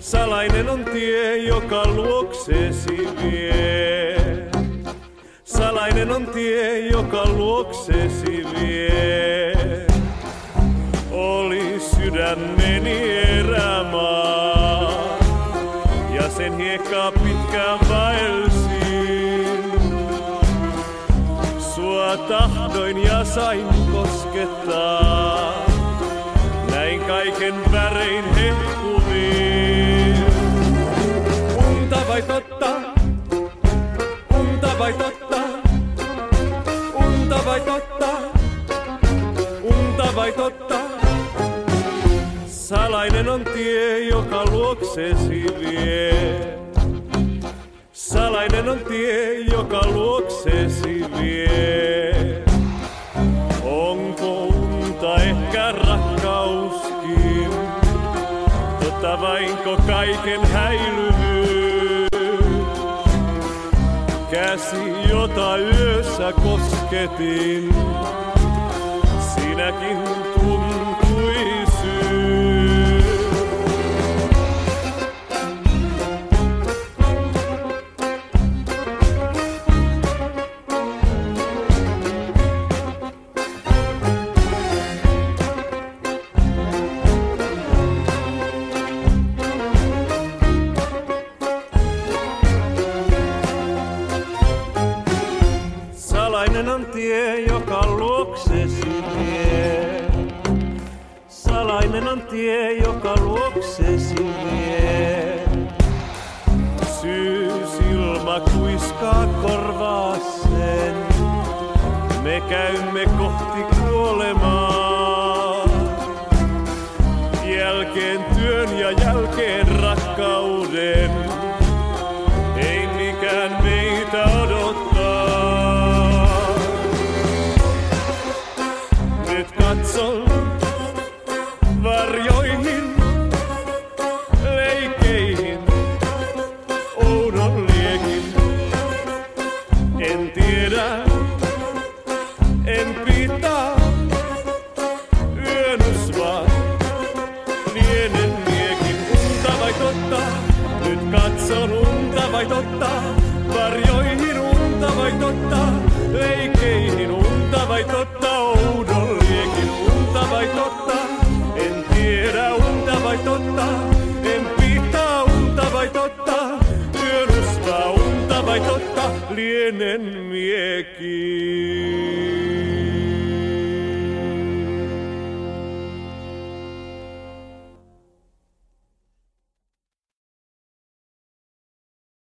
Salainen on tie, joka luoksesi vie. Salainen on tie, joka luoksesi vie. Oli sydämeni erämaa, ja sen hiekkaa pitkään vaelsin. Sua tahdoin ja sain koskettaa, näin kaiken värein hehkuviin. Unta vai totta? Unta vai totta? Unta vai totta? Unta vai totta? Salainen on tie, joka luoksesi vie. Salainen on tie, joka luoksesi vie. Onko unta ehkä rakkauskin? Totta vainko kaiken häilyvyys? Käsi, jota yössä kosketin, sinäkin tuntui syy. Salainen on tie, joka luoksesi vie. Salainen on tie, joka luoksesi vie. Syysilma kuiskaa korvaa sen. Me käymme kohti kuolemaa. Jälkeen työn ja jälkeen rakkauden. Ei mikään meitä odottaa. Nyt katson varjoihin, leikeihin, oudon liekin. En tiedä, en pitaa, yönus vaan, lienen miekin. Unta vai totta? Nyt katson unta vai totta? Varjoihin unta vai totta? Leikeihin unta vai totta? Oudon liekin unta vai totta? En tiedä unta vai totta? En pitaa unta vai totta? Yönus vaan unta vai totta? Lienen miekin.